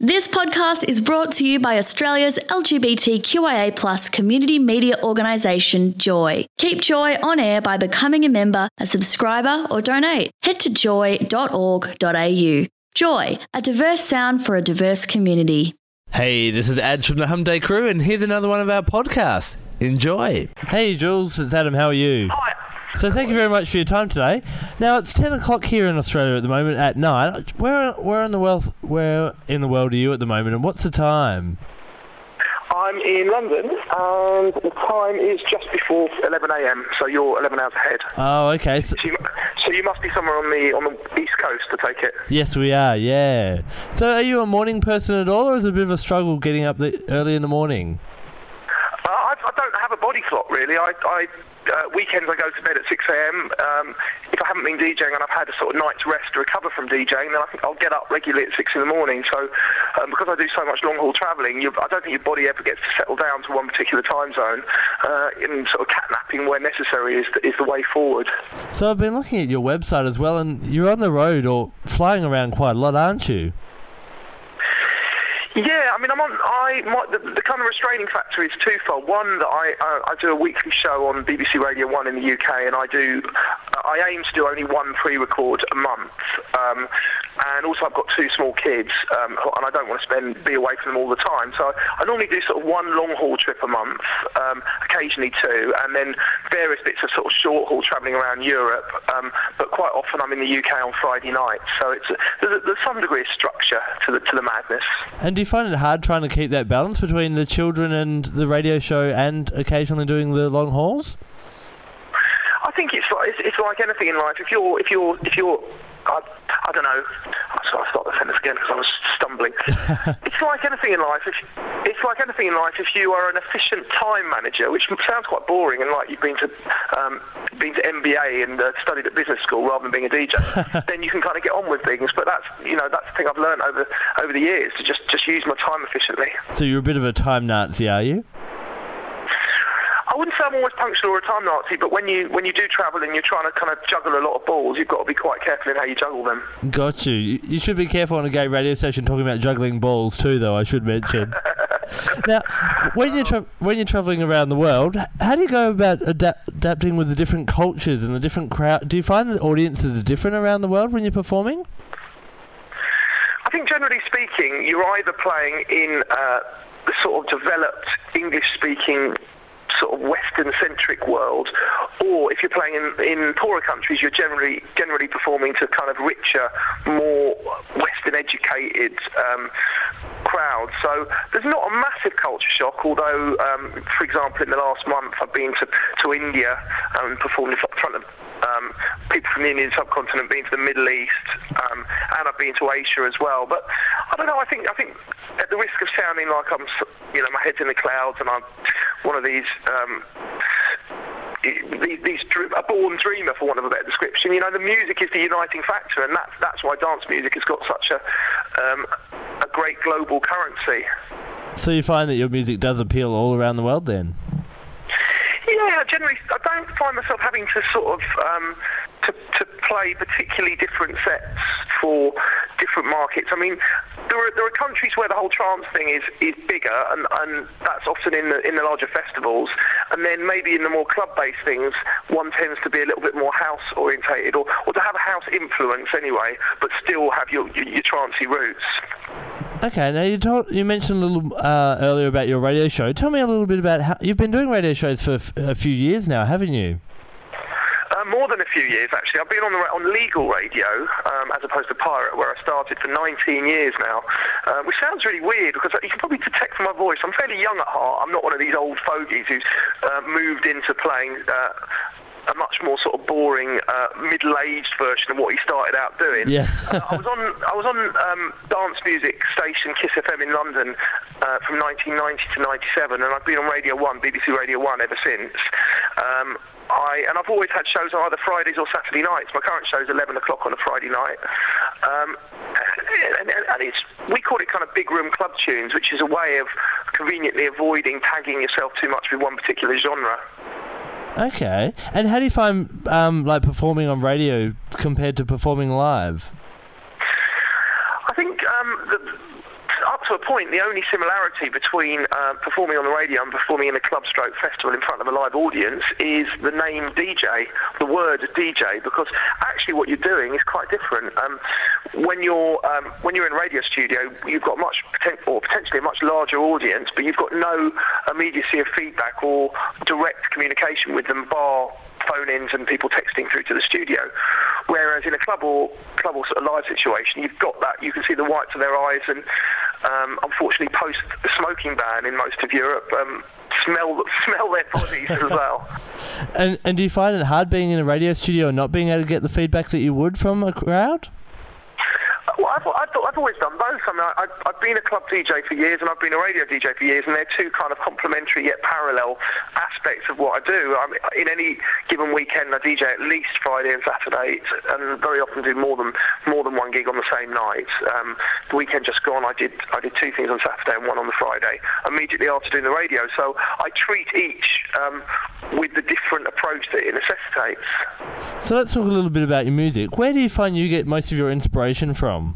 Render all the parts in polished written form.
This podcast is brought to you by Australia's LGBTQIA+ community media organisation, Joy. Keep Joy on air by becoming a member, a subscriber or donate. Head to joy.org.au. Joy, a diverse sound for a diverse community. Hey, this is Ads from the Humday Crew, and here's another one of our podcasts. Enjoy. Hey, Jules, it's Adam. How are you? Hi. So thank you very much for your time today. Now, it's 10 o'clock here in Australia at the moment at night. Where in the world are you at the moment, and what's the time? I'm in London, and the time is just before 11 a.m, so you're 11 hours ahead. Oh, okay. So you must be somewhere on the East Coast, to take it. Yes, we are, yeah. So are you a morning person at all, or is it a bit of a struggle getting up early in the morning? I don't have a body clock, really. Weekends I go to bed at 6 a.m. If I haven't been DJing and I've had a sort of night's rest to recover from DJing, then I think I'll get up regularly at 6 in the morning. So because I do so much long-haul travelling, I don't think your body ever gets to settle down to one particular time zone. And sort of catnapping where necessary is the way forward. So I've been looking at your website as well, and you're on the road or flying around quite a lot, aren't you? Yeah, I mean, the kind of restraining factor is twofold. One, that I do a weekly show on BBC Radio 1 in the UK, and I aim to do only one pre-record a month. And also I've got two small kids, and I don't want to be away from them all the time. So I normally do sort of one long-haul trip a month, occasionally two, and then various bits of sort of short-haul travelling around Europe. But quite often I'm in the UK on Friday night. So there's some degree of structure to the madness. And do you find it hard trying to keep that balance between the children and the radio show and occasionally doing the long hauls? I think it's like anything in life. If you're I don't know. I'll start the sentence again because I was stumbling. It's like anything in life. If you are an efficient time manager, which sounds quite boring, and like you've been to MBA and studied at business school rather than being a DJ, then you can kind of get on with things. But that's the thing I've learned over the years, to just use my time efficiently. So you're a bit of a time Nazi, are you? I wouldn't say I'm always punctual or a time Nazi, but when you do travel and you're trying to kind of juggle a lot of balls, you've got to be quite careful in how you juggle them. Got you. You should be careful on a gay radio station talking about juggling balls too, though, I should mention. Now, when you're travelling around the world, how do you go about adapting with the different cultures and the different crowd? Do you find that audiences are different around the world when you're performing? I think generally speaking, you're either playing in the sort of developed English-speaking sort of Western-centric world, or if you're playing in poorer countries, you're generally performing to kind of richer, more Western-educated crowds. So there's not a massive culture shock, although, for example, in the last month I've been to India and performed in front of people from the Indian subcontinent, been to the Middle East, and I've been to Asia as well. But I don't know, I think at the risk of sounding like I'm, my head's in the clouds and I'm one of these a born dreamer, for want of a better description. The music is the uniting factor, and that's why dance music has got such a great global currency. So you find that your music does appeal all around the world then? Yeah, generally, I don't find myself having to sort of to play particularly different sets for different markets. I mean, there are countries where the whole trance thing is bigger, and that's often in the larger festivals. And then maybe in the more club-based things, one tends to be a little bit more house-orientated, or to have a house influence anyway, but still have your trancey roots. Okay, now you mentioned a little earlier about your radio show. Tell me a little bit about how you've been doing radio shows for a few years now, haven't you? More than a few years, actually. I've been on legal radio, as opposed to pirate, where I started for 19 years now, which sounds really weird because you can probably detect from my voice, I'm fairly young at heart. I'm not one of these old fogies who's moved into playing a much more sort of boring, middle-aged version of what he started out doing. Yes. I was on dance music station Kiss FM in London from 1990 to 97, and I've been on Radio 1, BBC Radio 1 ever since. And I've always had shows on either Fridays or Saturday nights. My current show is 11 o'clock on a Friday night. And we call it kind of big room club tunes, which is a way of conveniently avoiding tagging yourself too much with one particular genre. Okay. And how do you find performing on radio compared to performing live? I think to a point, the only similarity between performing on the radio and performing in a club-stroke festival in front of a live audience is the name DJ, the word DJ, because actually what you're doing is quite different. When you're in a radio studio, you've got potentially a much larger audience, but you've got no immediacy of feedback or direct communication with them, bar phone-ins and people texting through to the studio. Whereas in a club or sort of live situation, you've got that. You can see the whites of their eyes, and unfortunately, post the smoking ban in most of Europe, smell their bodies as well. And do you find it hard being in a radio studio and not being able to get the feedback that you would from a crowd? Well, I've always done both. I mean, I've been a club DJ for years and I've been a radio DJ for years, and they're two kind of complementary yet parallel aspects of what I do. I mean, in any given weekend, I DJ at least Friday and Saturday, and very often do more than one gig on the same night. The weekend just gone, I did 2 things on Saturday and 1 on the Friday, immediately after doing the radio. So I treat each with the different approach that it necessitates. So let's talk a little bit about your music. Where do you find you get most of your inspiration from?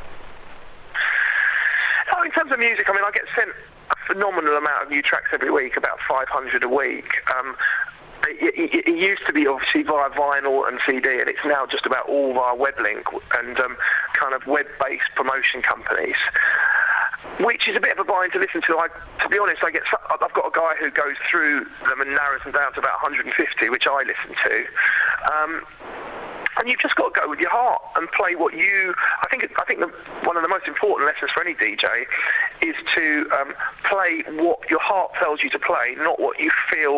In terms of music, I mean, I get sent a phenomenal amount of new tracks every week, about 500 a week. It used to be obviously via vinyl and CD, and it's now just about all via Weblink and kind of web-based promotion companies, which is a bit of a bind to listen to. To be honest, I've got a guy who goes through them and narrows them down to about 150, which I listen to. And you've just got to go with your heart and play what you... I think one of the most important lessons for any DJ is to play what your heart tells you to play, not what you feel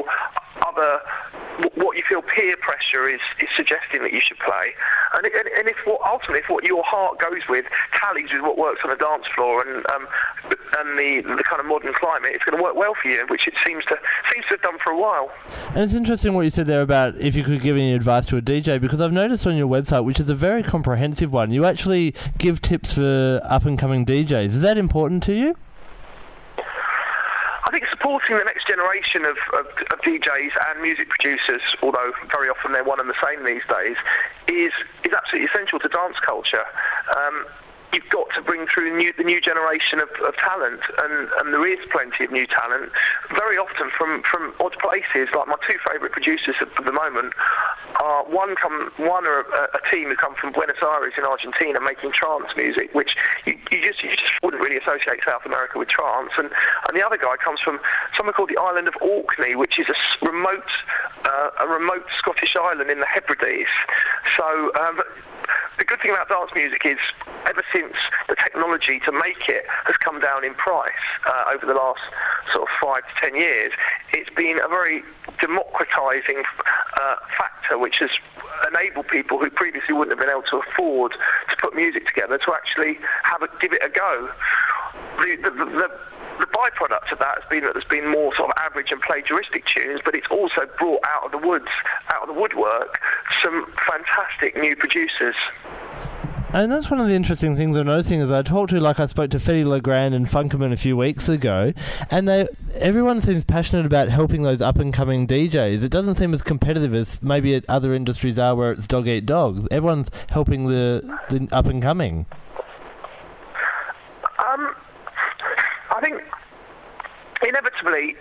peer pressure is suggesting that you should play. And if what your heart goes with tallies with what works on a dance floor and the kind of modern climate, it's going to work well for you, which it seems to have done for a while. And it's interesting what you said there about if you could give any advice to a DJ, because I've noticed on your website, which is a very comprehensive one, you actually give tips for up-and-coming DJs. Is that important to you? I think supporting the next generation of DJs and music producers, although very often they're one and the same these days, is absolutely essential to dance culture. You've got to bring through the new generation of talent, and there is plenty of new talent, very often from odd places. Like my 2 favourite producers at the moment are one are a team who come from Buenos Aires in Argentina making trance music, which you just wouldn't really associate South America with trance, and the other guy comes from somewhere called the island of Orkney, which is a remote Scottish island in the Hebrides. So the good thing about dance music is, ever since the technology to make it has come down in price over the last sort of 5 to 10 years, it's been a very democratising factor, which has enabled people who previously wouldn't have been able to afford to put music together to actually give it a go. The byproduct of that has been that there's been more sort of average and plagiaristic tunes, but it's also brought out of the woodwork, some fantastic new producers. And that's one of the interesting things I'm noticing is I spoke to Fedde Le Grand and Funkerman a few weeks ago, and everyone seems passionate about helping those up-and-coming DJs. It doesn't seem as competitive as maybe other industries are where it's dog eat dog. Everyone's helping the up-and-coming. I think inevitably,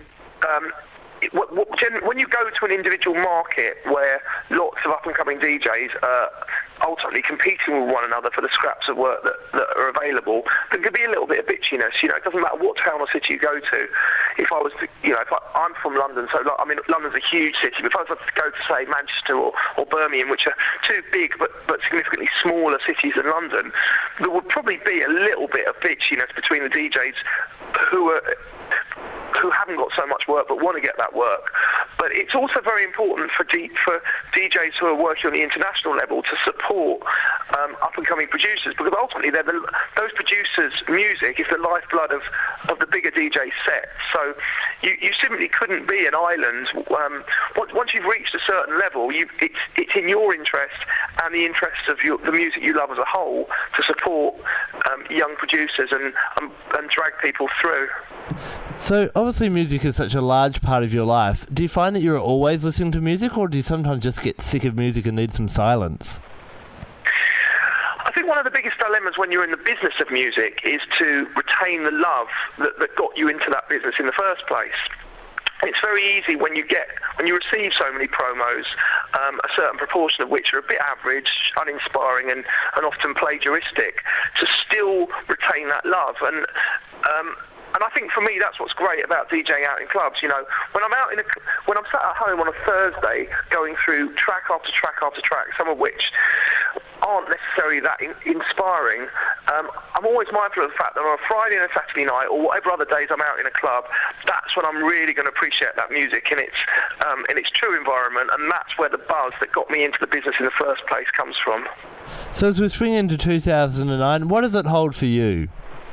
when you go to an individual market where lots of up-and-coming DJs are ultimately competing with one another for the scraps of work that are available, there could be a little bit of bitchiness. You know, it doesn't matter what town or city you go to. If I was to, I'm from London, so London's a huge city. But if I was to go to, say, Manchester or Birmingham, which are 2 big but significantly smaller cities than London, there would probably be a little bit of bitchiness between the DJs who haven't got so much work but want to get that work. But it's also very important for DJs who are working on the international level to support up-and-coming producers, because ultimately those producers' music is the lifeblood of the bigger DJ set. So you simply couldn't be an island. Once you've reached a certain level, it's in your interest and the interests of the music you love as a whole to support young producers and drag people through. So obviously music is such a large part of your life. Do you find that you're always listening to music, or do you sometimes just get sick of music and need some silence? I think think one of the biggest dilemmas when you're in the business of music is to retain the love that got you into that business in the first place. It's very easy when you receive so many promos, a certain proportion of which are a bit average, uninspiring, and often plagiaristic, to still retain that love. And I think for me, that's what's great about DJing out in clubs. You know, when I'm sat at home on a Thursday, going through track after track after track, some of which aren't necessarily that inspiring, I'm always mindful of the fact that on a Friday and a Saturday night, or whatever other days I'm out in a club, that's when I'm really going to appreciate that music in its true environment, and that's where the buzz that got me into the business in the first place comes from. So as we swing into 2009, what does it hold for you?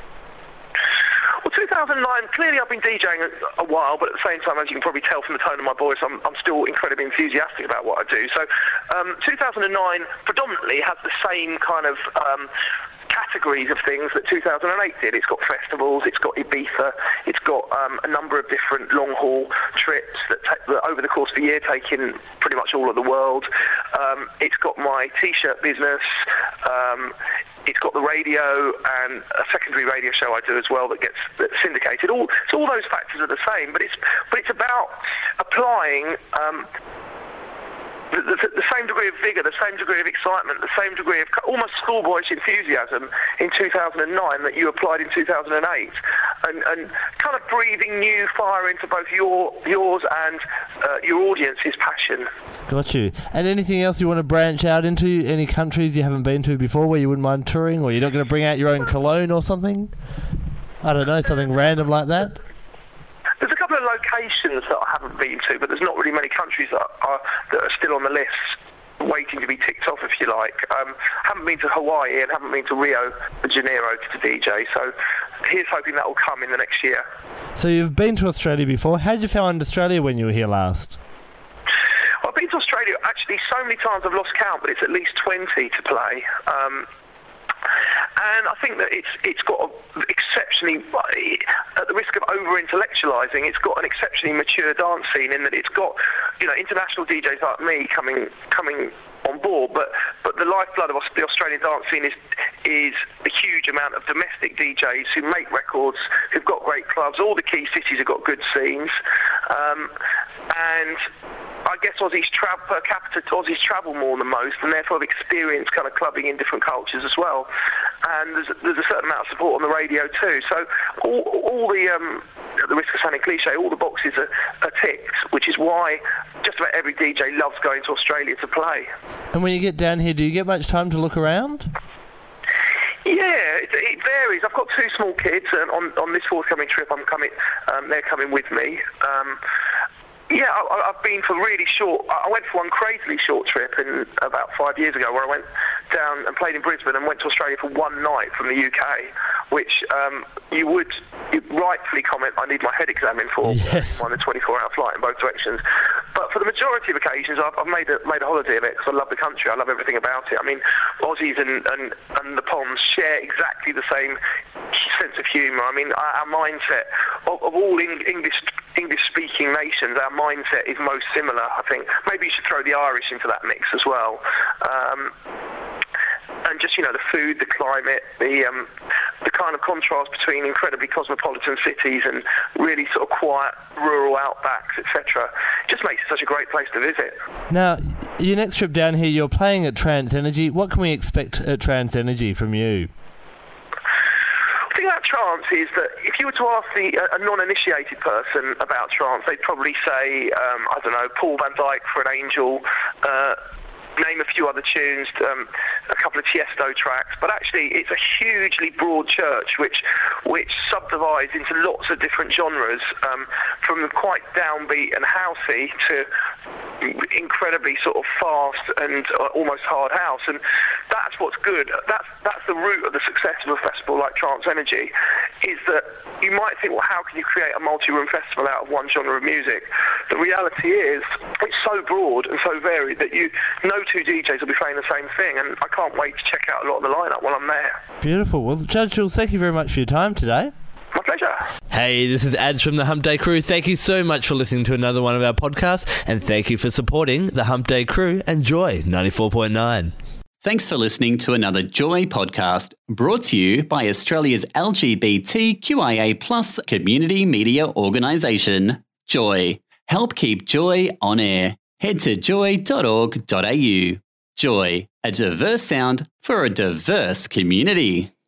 2009, clearly I've been DJing a while, but at the same time, as you can probably tell from the tone of my voice, I'm still incredibly enthusiastic about what I do. So 2009 predominantly has the same kind of categories of things that 2008 did. It's got festivals, it's got Ibiza, it's got a number of different long-haul trips that over the course of the year take in pretty much all of the world. It's got my T-shirt business. It's got the radio and a secondary radio show I do as well that's syndicated. All those factors are the same, but it's about applying the same degree of vigour, the same degree of excitement, the same degree of almost schoolboyish enthusiasm in 2009 that you applied in 2008, and kind of breathing new fire into both yours and your audience's passion. Got you. And anything else you want to branch out into? Any countries you haven't been to before where you wouldn't mind touring, or you're not going to bring out your own cologne or something? I don't know, something random like that? There's a couple of locations that I haven't been to, but there's not really many countries that are still on the list, waiting to be ticked off, if you like. Haven't been to Hawaii and haven't been to Rio de Janeiro to DJ, so here's hoping that will come in the next year. So you've been to Australia before. How did you find Australia when you were here last? Well, I've been to Australia actually so many times I've lost count, but it's at least 20 to play. And I think that it's got exceptionally, at the risk of over-intellectualising, it's got an exceptionally mature dance scene in that it's got, you know, international DJs like me coming on board, but the lifeblood of the Australian dance scene is a huge amount of domestic DJs who make records, who've got great clubs. All the key cities have got good scenes, and I guess Aussies per capita, Aussies travel more than most, and therefore have experienced kind of clubbing in different cultures as well. And there's a certain amount of support on the radio too. So all the, at the risk of sounding cliche, all the boxes are ticked, which is why just about every DJ loves going to Australia to play. And when you get down here, do you get much time to look around? Yeah, it varies. I've got two small kids, and on this forthcoming trip, they're coming with me. Yeah, I've been for really short. I went for one crazily short trip about 5 years ago, where I went down and played in Brisbane and went to Australia for one night from the UK, which you'd rightfully comment I need my head examined for. Yes. On a 24-hour flight in both directions. But for the majority of occasions, I've made a holiday of it because I love the country. I love everything about it. I mean, Aussies and the Poms share exactly the same sense of humour. I mean, our mindset of all English-speaking nations, our mindset is most similar, I think. Maybe you should throw the Irish into that mix as well. And just, you know, the food, the climate, the kind of contrast between incredibly cosmopolitan cities and really sort of quiet rural outbacks, etc. just makes it such a great place to visit. Now, your next trip down here, you're playing at Trance Energy. What can we expect at Trance Energy from you? The thing about trance is that if you were to ask a non-initiated person about trance, they'd probably say, I don't know, Paul van Dyk for an Angel, name a few other tunes, a couple of Tiesto tracks, but actually it's a hugely broad church which subdivides into lots of different genres, from quite downbeat and housey to incredibly sort of fast and almost hard house, and that's what's good. That's the root of the success of a festival like Trance Energy, is that you might think, well, how can you create a multi-room festival out of one genre of music? The reality is it's so broad and so varied that no two DJs will be playing the same thing, and I can't wait to check out a lot of the lineup while I'm there. Beautiful. Well, Judge Jules, thank you very much for your time today. My pleasure. Hey, this is Ads from the Hump Day Crew. Thank you so much for listening to another one of our podcasts, and thank you for supporting the Hump Day Crew and Joy 94.9. Thanks for listening to another Joy podcast brought to you by Australia's LGBTQIA+ community media organisation, Joy. Help keep Joy on air. Head to joy.org.au. Joy, a diverse sound for a diverse community.